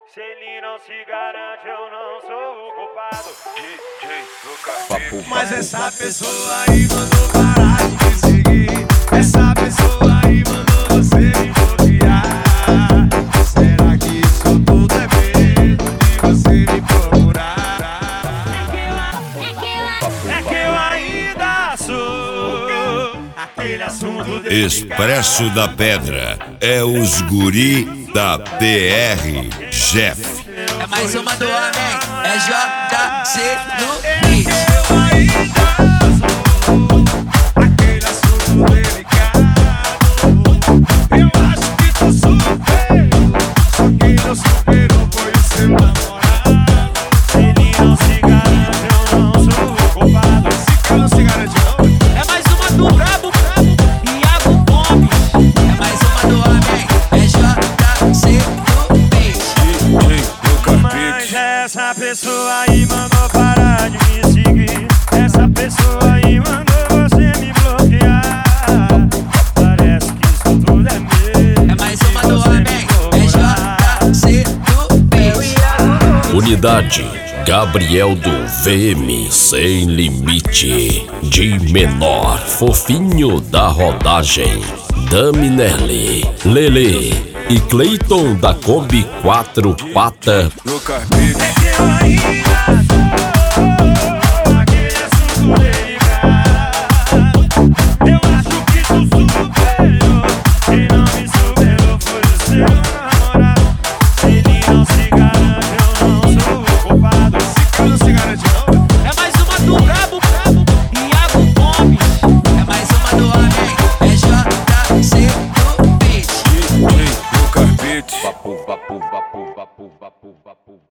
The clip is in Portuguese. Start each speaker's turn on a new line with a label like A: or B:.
A: Se ele não se garante, eu não sou o culpado. DJ
B: Mas essa pessoa aí mandou parar de me seguir. Essa pessoa aí mandou você me bloquear. Será que isso tudo é medo de você me procurar? É que eu ainda sou aquele assunto
C: Expresso da Pedra é os guri da PR Jeff.
D: É mais uma do homem, é JC no beat.
B: Eu ainda sou aquele assunto delicado. Eu acho que tu superou, só quem não superou foi o seu namorado.
A: Se ele não se garante, eu não sou o culpado.
B: Esse cara não se garante não.
D: É mais uma do brabo, Iago Gomes. É mais uma do homem, é JC no beat.
A: Mas essa pessoa aí mandou parar de me seguir. Essa pessoa aí mandou você me bloquear. Parece que isso tudo é mesmo.
D: É mais uma do homem, é JC no beat.
E: Unidade Gabriel do VM Sem Limite. De menor, fofinho da rodagem. Dami Nerli, Lele e Cleiton da Kombi 4 Pata.
B: No carpete.
A: É que eu ainda